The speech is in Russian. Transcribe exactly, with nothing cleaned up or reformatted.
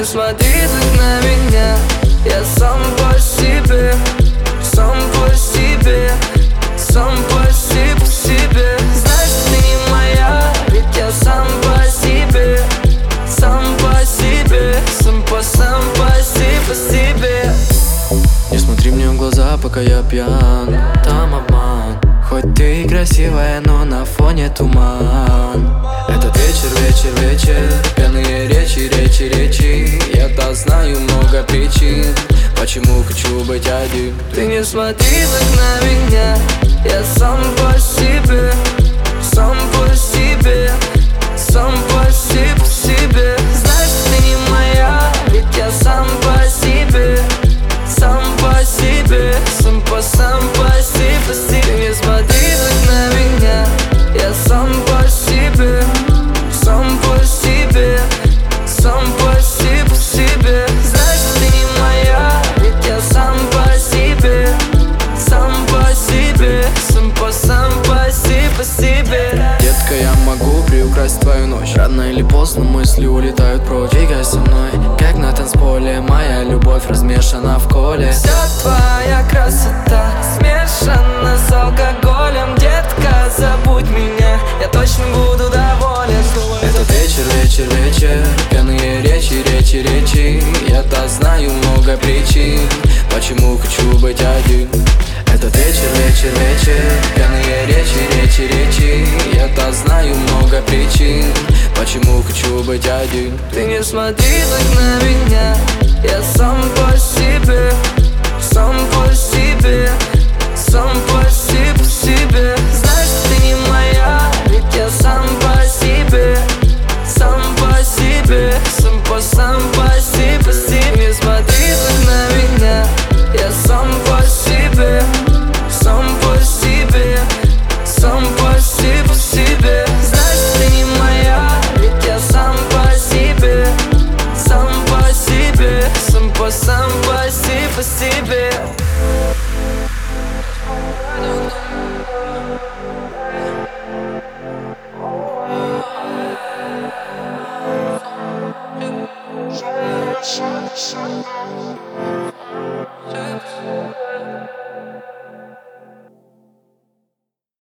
смотри так на меня, я сам по себе, сам по себе, сам по себе, по себе. Знаешь, ты не моя, ведь я сам по себе, сам по себе, сам по, сам по себе, по себе. Не смотри мне в глаза, пока я пьян, там обман. Хоть ты и красивая, но на фоне туман. Этот вечер, вечер, вечер, пьяные речи, речи, речи. Я-то знаю много причин, почему хочу быть один. Ты не смотри так на меня, я сам по себе, сам по себе, сам по себе, по себе. Знаешь, ты не моя, ведь я сам по себе, сам по себе, сам по, сам по себе, по себе. Ты не смотри так на меня, я сам по себе, сам по себе, сам по себе, по себе. Знаешь, ты не моя, ведь я сам по себе, сам по себе, сам по, сам по себе, по себе. Детка, я могу приукрасить твою ночь. Рано или поздно мысли улетают прочь. Двигай со мной, как на танцполе. Моя любовь размешана в коле. Вся твоя красота смешана с алкоголем. Детка, забудь меня, я точно буду доволен. Этот вечер, вечер, вечер, пьяные речи, речи, речи. Я-то знаю много причин, почему хочу быть один. Этот вечер, вечер, вечер, пьяные речи, речи, речи. Я-то знаю много причин, почему хочу быть один. Ты не смотри так на меня, я сам по себе, сам по себе.